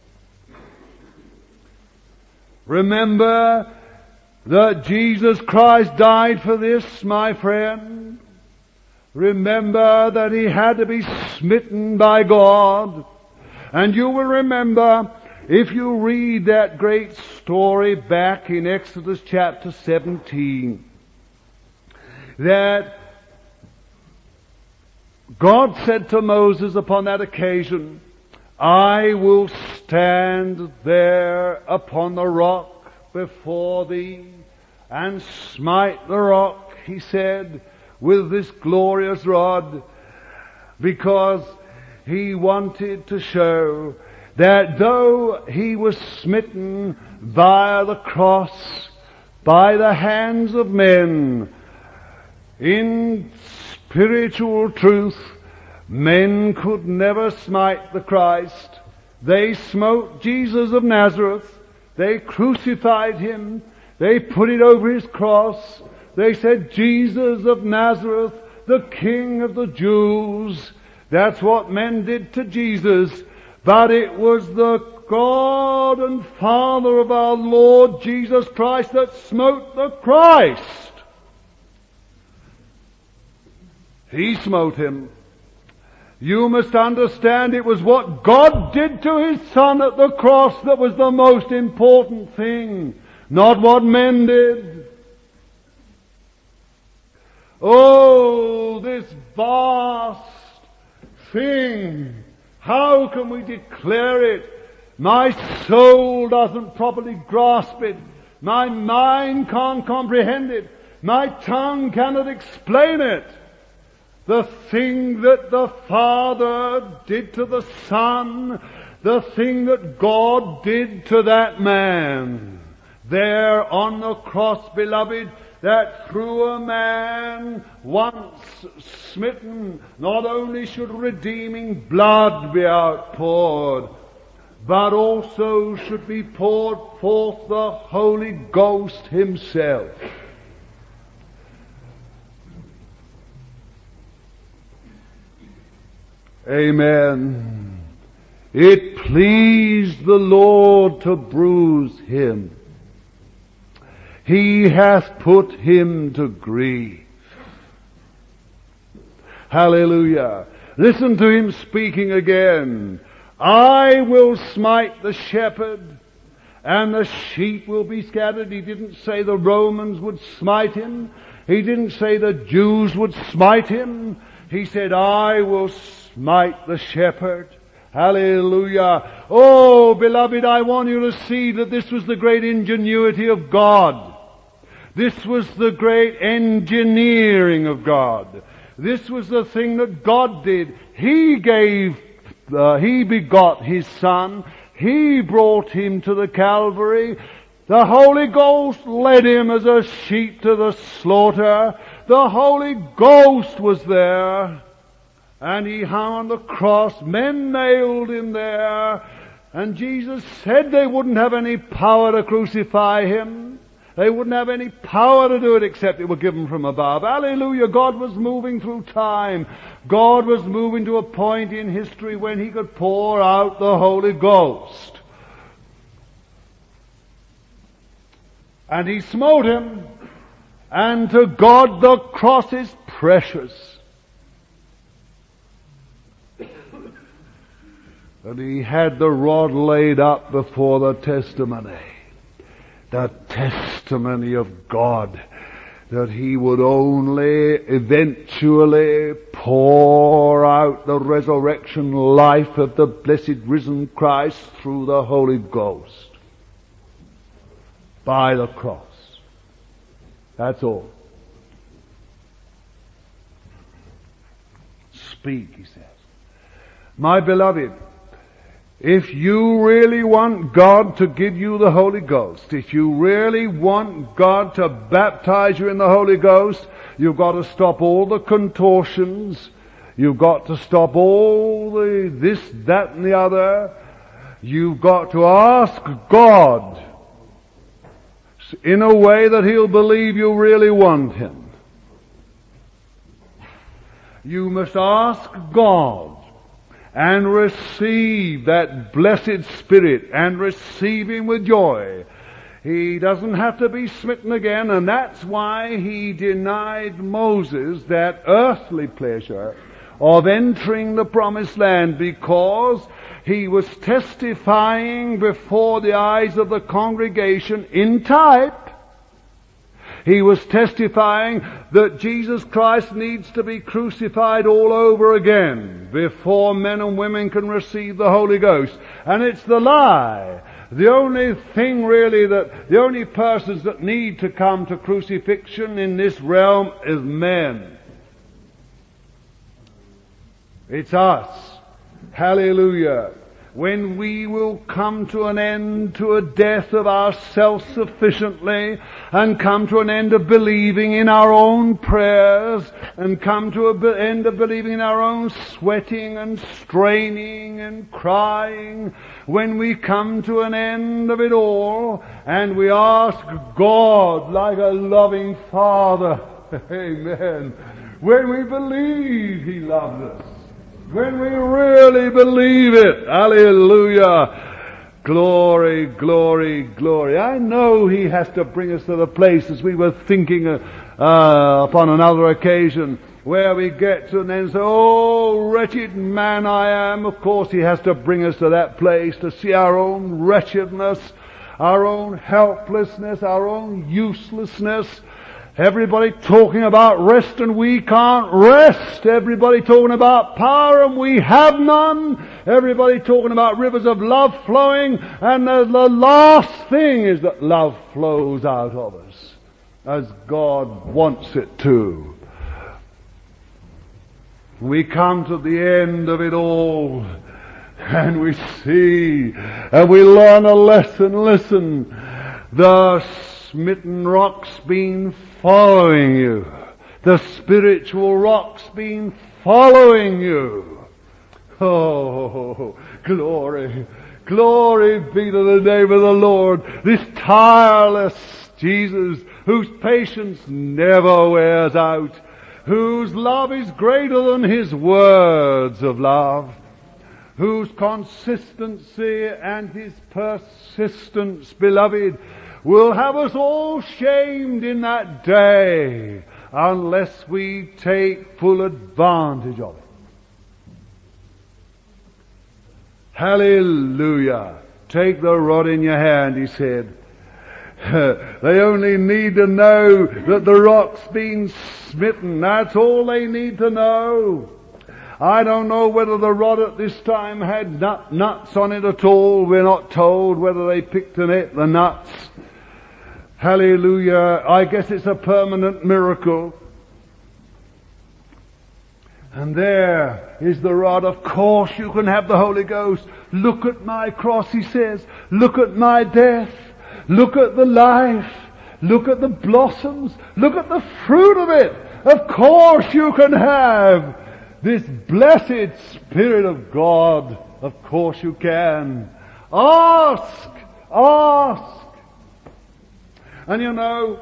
Remember that Jesus Christ died for this, my friend. Remember that He had to be smitten by God. And you will remember, if you read that great story back in Exodus chapter 17, that God said to Moses upon that occasion, "I will stand there upon the rock before thee and smite the rock," He said, "with this glorious rod," because He wanted to show that though He was smitten via the cross, by the hands of men, in spiritual truth, men could never smite the Christ. They smote Jesus of Nazareth. They crucified Him. They put it over His cross. They said, "Jesus of Nazareth, the King of the Jews." That's what men did to Jesus. But it was the God and Father of our Lord Jesus Christ that smote the Christ. He smote Him. You must understand it was what God did to His Son at the cross that was the most important thing, not what men did. Oh, this vast thing. How can we declare it? My soul doesn't properly grasp it. My mind can't comprehend it. My tongue cannot explain it. The thing that the Father did to the Son, the thing that God did to that man there on the cross, beloved, that through a man once smitten, not only should redeeming blood be outpoured, but also should be poured forth the Holy Ghost Himself. Amen. It pleased the Lord to bruise him. He hath put him to grief. Hallelujah. Listen to him speaking again. I will smite the shepherd, and the sheep will be scattered. He didn't say the Romans would smite him. He didn't say the Jews would smite him. He said, I will smite the shepherd. Hallelujah. Oh, beloved, I want you to see that this was the great ingenuity of God. This was the great engineering of God. This was the thing that God did. He begot His Son. He brought Him to the Calvary. The Holy Ghost led Him as a sheep to the slaughter. The Holy Ghost was there. And He hung on the cross. Men nailed Him there. And Jesus said they wouldn't have any power to crucify Him. They wouldn't have any power to do it except it were given from above. Hallelujah. God was moving through time. God was moving to a point in history when He could pour out the Holy Ghost. And He smote Him. And to God the cross is precious. And He had the rod laid up before the testimony. The testimony of God that He would only eventually pour out the resurrection life of the blessed risen Christ through the Holy Ghost by the cross. That's all. Speak, He says. My beloved, if you really want God to give you the Holy Ghost, if you really want God to baptize you in the Holy Ghost, you've got to stop all the contortions. You've got to stop all the this, that, and the other. You've got to ask God in a way that He'll believe you really want Him. You must ask God and receive that blessed Spirit and receive Him with joy. He doesn't have to be smitten again, and that's why He denied Moses that earthly pleasure of entering the promised land, because he was testifying before the eyes of the congregation in type. He was testifying that Jesus Christ needs to be crucified all over again before men and women can receive the Holy Ghost. And it's the lie. The only thing really the only persons that need to come to crucifixion in this realm is men. It's us. Hallelujah. When we will come to an end to a death of ourselves sufficiently, and come to an end of believing in our own prayers, and come to an end of believing in our own sweating and straining and crying, when we come to an end of it all, and we ask God like a loving Father, amen, when we believe He loves us, when we really believe it, hallelujah, glory, glory, glory. I know He has to bring us to the place, as we were thinking upon another occasion, where we get to an end and say, oh, wretched man I am. Of course He has to bring us to that place to see our own wretchedness, our own helplessness, our own uselessness. Everybody talking about rest and we can't rest. Everybody talking about power and we have none. Everybody talking about rivers of love flowing, and the last thing is that love flows out of us as God wants it to. We come to the end of it all and we see and we learn a lesson. Listen, the smitten rock's been following you. The spiritual rock's been following you. Oh, glory. Glory be to the name of the Lord. This tireless Jesus, whose patience never wears out, whose love is greater than his words of love, whose consistency and his persistence, beloved, will have us all shamed in that day unless we take full advantage of it. Hallelujah. Take the rod in your hand, he said. They only need to know that the rock's been smitten. That's all they need to know. I don't know whether the rod at this time had nuts on it at all. We're not told whether they picked the nuts. Hallelujah. I guess it's a permanent miracle. And there is the rod. Of course you can have the Holy Ghost. Look at my cross, he says. Look at my death. Look at the life. Look at the blossoms. Look at the fruit of it. Of course you can have this blessed Spirit of God. Of course you can. Ask. Ask. And you know,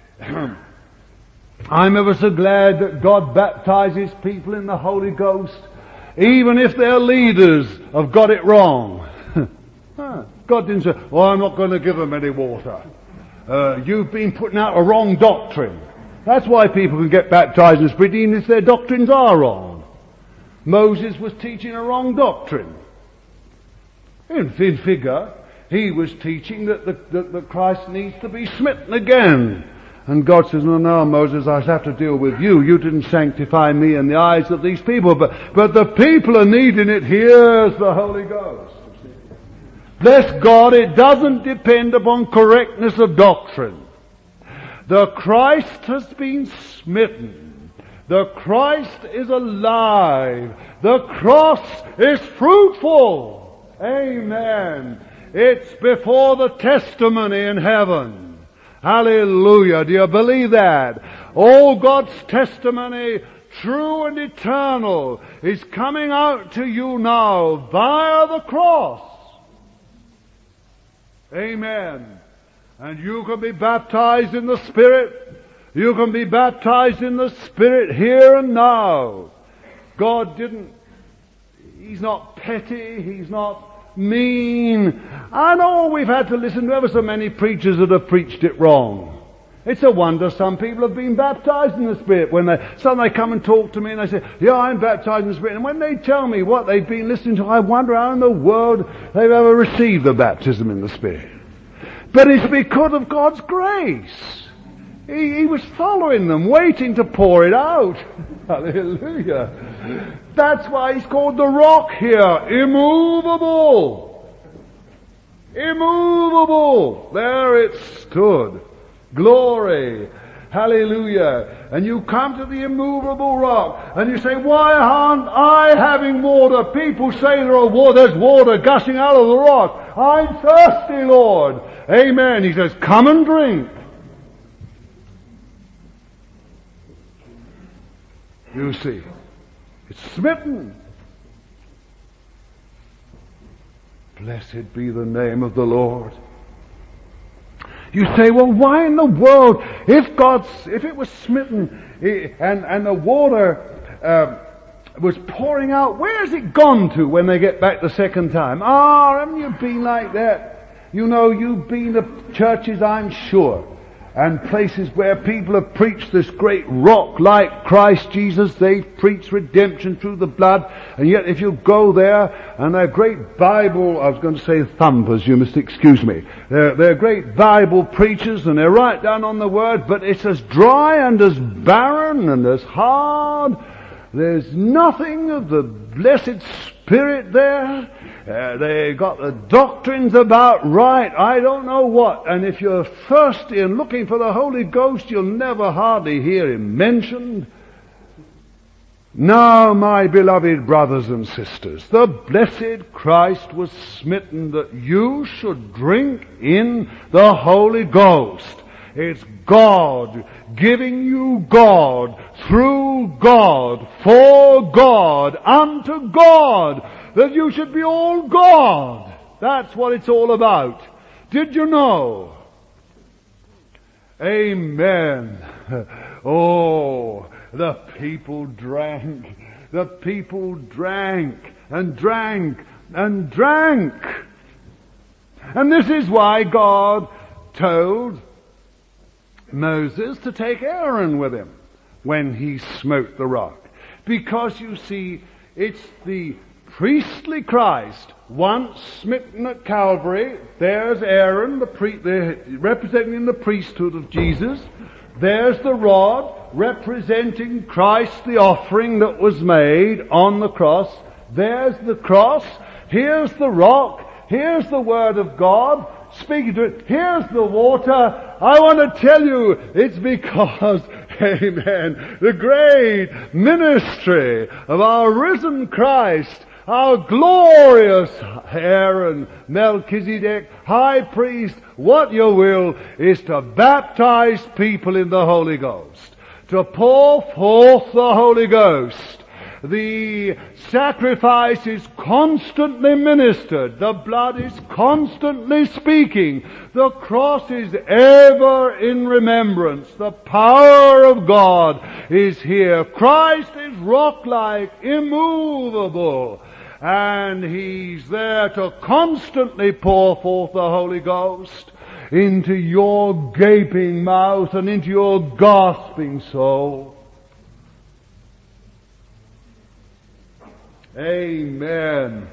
I'm ever so glad that God baptizes people in the Holy Ghost, even if their leaders have got it wrong. God didn't say, "Oh, I'm not going to give them any water. You've been putting out a wrong doctrine." That's why people can get baptized in the Spirit, even if their doctrines are wrong. Moses was teaching a wrong doctrine. In figure, he was teaching that Christ needs to be smitten again. And God says, no, Moses, I have to deal with you. You didn't sanctify me in the eyes of these people. But the people are needing it. Here's the Holy Ghost. Bless God, it doesn't depend upon correctness of doctrine. The Christ has been smitten. The Christ is alive. The cross is fruitful. Amen. It's before the testimony in heaven. Hallelujah. Do you believe that? Oh, God's testimony, true and eternal, is coming out to you now via the cross. Amen. And you can be baptized in the Spirit. You can be baptized in the Spirit here and now. God He's not petty. He's not mean. I know we've had to listen to ever so many preachers that have preached it wrong. It's a wonder some people have been baptized in the Spirit. When they come and talk to me and they say, "Yeah, I'm baptized in the Spirit." And when they tell me what they've been listening to, I wonder how in the world they've ever received the baptism in the Spirit. But it's because of God's grace. He was following them, waiting to pour it out. Hallelujah. That's why he's called the rock here. Immovable. Immovable. There it stood. Glory. Hallelujah. And you come to the immovable rock and you say, "Why aren't I having water? People say there's water gushing out of the rock. I'm thirsty, Lord." Amen. He says, "Come and drink." You see, it's smitten. Blessed be the name of the Lord. You say, "Well, why in the world, if it was smitten and the water was pouring out, where's it gone to when they get back the second time?" Haven't you been like that? You know, you've been to churches, I'm sure, and places where people have preached this great rock like Christ Jesus. They've preached redemption through the blood, and yet if you go there and they're great Bible, I was going to say thumpers, you must excuse me. They're great Bible preachers and they're right down on the Word, but it's as dry and as barren and as hard. There's nothing of the blessed Spirit there. They got the doctrines about right, I don't know what. And if you're thirsty and looking for the Holy Ghost, you'll never hardly hear Him mentioned. Now, my beloved brothers and sisters, the blessed Christ was smitten that you should drink in the Holy Ghost. It's God giving you God, through God, for God, unto God, that you should be all God. That's what it's all about. Did you know? Amen. Oh, the people drank. The people drank and drank and drank. And this is why God told Moses to take Aaron with him when he smote the rock. Because you see, it's the priestly Christ, once smitten at Calvary. There's Aaron, representing the priesthood of Jesus. There's the rod, representing Christ, the offering that was made on the cross. There's the cross. Here's the rock. Here's the Word of God speaking to it. Here's the water. I want to tell you, it's because, amen, the great ministry of our risen Christ, our glorious Aaron, Melchizedek, high priest, what you will, is to baptize people in the Holy Ghost, to pour forth the Holy Ghost. The sacrifice is constantly ministered. The blood is constantly speaking. The cross is ever in remembrance. The power of God is here. Christ is rock-like, immovable. And He's there to constantly pour forth the Holy Ghost into your gaping mouth and into your gasping soul. Amen.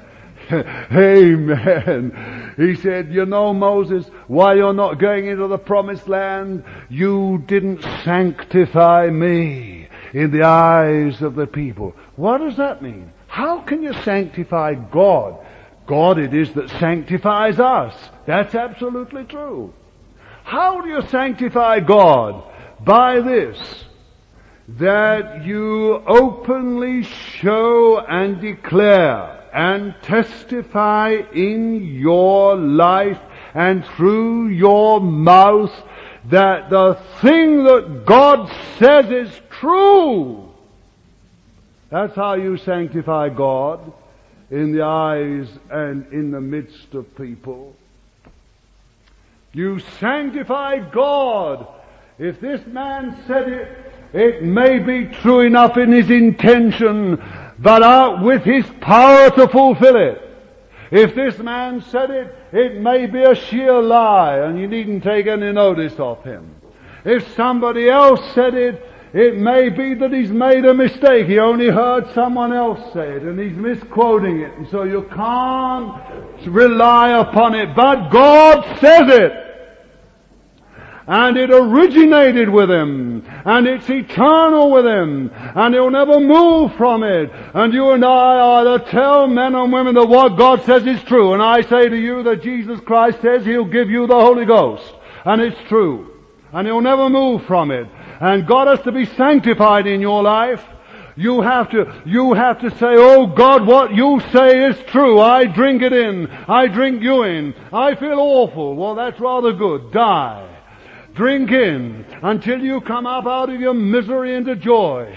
Amen. He said, you know, Moses, why you're not going into the promised land? You didn't sanctify me in the eyes of the people. What does that mean? How can you sanctify God? God it is that sanctifies us. That's absolutely true. How do you sanctify God? By this, that you openly show and declare and testify in your life and through your mouth that the thing that God says is true. That's how you sanctify God in the eyes and in the midst of people. You sanctify God. If this man said it, it may be true enough in his intention, but out with his power to fulfill it. If this man said it, it may be a sheer lie, and you needn't take any notice of him. If somebody else said it, it may be that he's made a mistake. He only heard someone else say it, and he's misquoting it, and so you can't rely upon it. But God says it. And it originated with Him, and it's eternal with Him, and He'll never move from it. And you and I are to tell men and women that what God says is true. And I say to you that Jesus Christ says He'll give you the Holy Ghost. And it's true. And He'll never move from it. And God has to be sanctified in your life. You have to say, oh God, what you say is true. I drink it in. I drink you in. I feel awful. Well, that's rather good. Die. Drink in until you come up out of your misery into joy.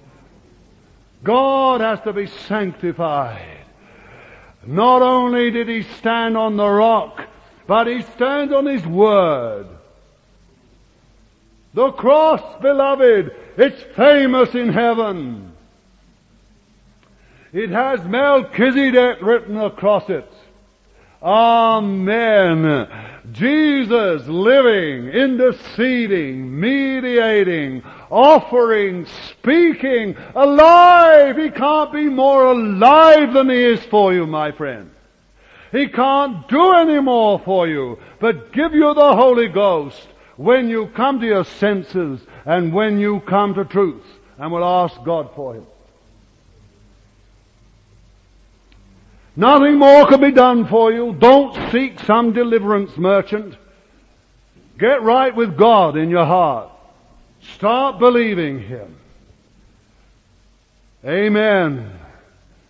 God has to be sanctified. Not only did He stand on the rock, but He stands on His Word. The cross, beloved, it's famous in heaven. It has Melchizedek written across it. Amen. Jesus living, interceding, mediating, offering, speaking, alive. He can't be more alive than He is for you, my friend. He can't do any more for you, but give you the Holy Ghost when you come to your senses and when you come to truth, and will ask God for Him. Nothing more can be done for you. Don't seek some deliverance merchant. Get right with God in your heart. Start believing Him. Amen.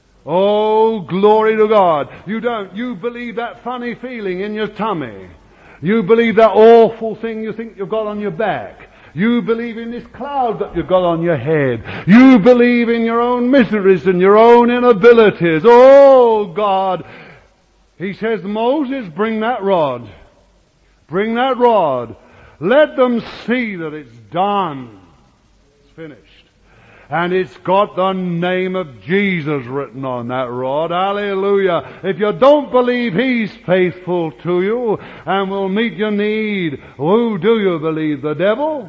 Oh, glory to God. You believe that funny feeling in your tummy. You believe that awful thing you think you've got on your back. You believe in this cloud that you've got on your head. You believe in your own miseries and your own inabilities. Oh, God. He says, Moses, bring that rod. Bring that rod. Let them see that it's done. It's finished. And it's got the name of Jesus written on that rod. Hallelujah. If you don't believe He's faithful to you and will meet your need, who do you believe? The devil?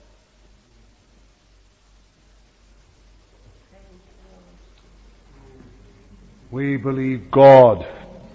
We believe God.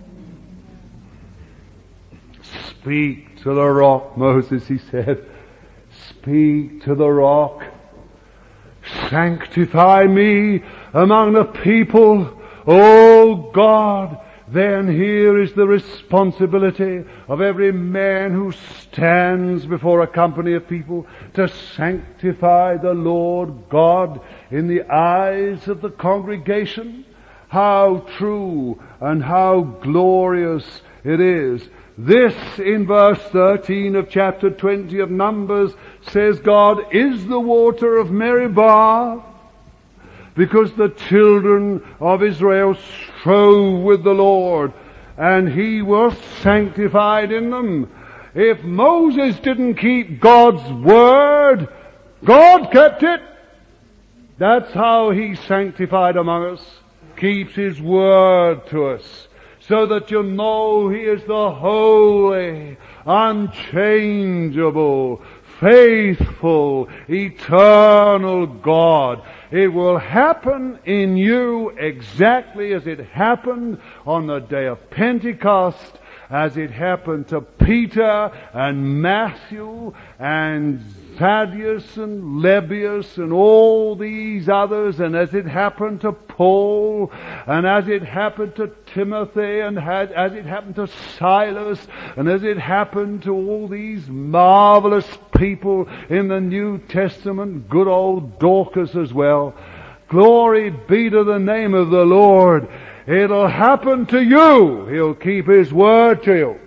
Speak to the rock, Moses, he said. Speak to the rock. Sanctify me among the people. Oh God, then here is the responsibility of every man who stands before a company of people to sanctify the Lord God in the eyes of the congregation. How true and how glorious it is. This, in verse 13 of chapter 20 of Numbers, says God is the water of Meribah, because the children of Israel strove with the Lord, and He was sanctified in them. If Moses didn't keep God's word, God kept it. That's how He sanctified among us. Keeps His word to us, so that you know He is the holy, unchangeable, faithful, eternal God. It will happen in you exactly as it happened on the day of Pentecost, as it happened to Peter and Matthew and Thaddeus and Lebbeus and all these others, and as it happened to Paul, and as it happened to Timothy, and as it happened to Silas, and as it happened to all these marvelous people in the New Testament, good old Dorcas as well. Glory be to the name of the Lord. It'll happen to you. He'll keep His word to you.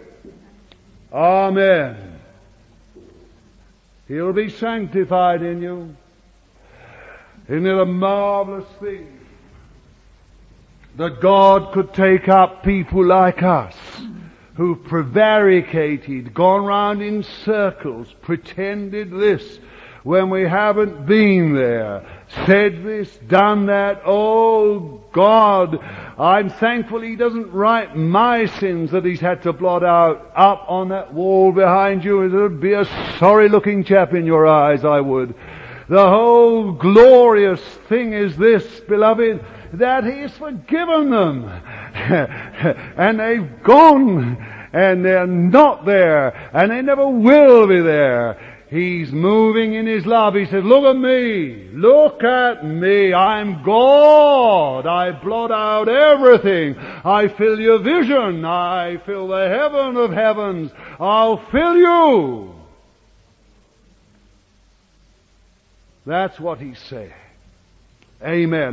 Amen. He'll be sanctified in you. Isn't it a marvelous thing that God could take up people like us who've prevaricated, gone round in circles, pretended this when we haven't been there, said this, done that. Oh God, I'm thankful He doesn't write my sins that He's had to blot out up on that wall behind you. It would be a sorry looking chap in your eyes, I would. The whole glorious thing is this, beloved, that He's forgiven them. And they've gone, and they're not there, and they never will be there. He's moving in His love. He says, look at me. Look at me. I'm God. I blot out everything. I fill your vision. I fill the heaven of heavens. I'll fill you. That's what He's saying. Amen.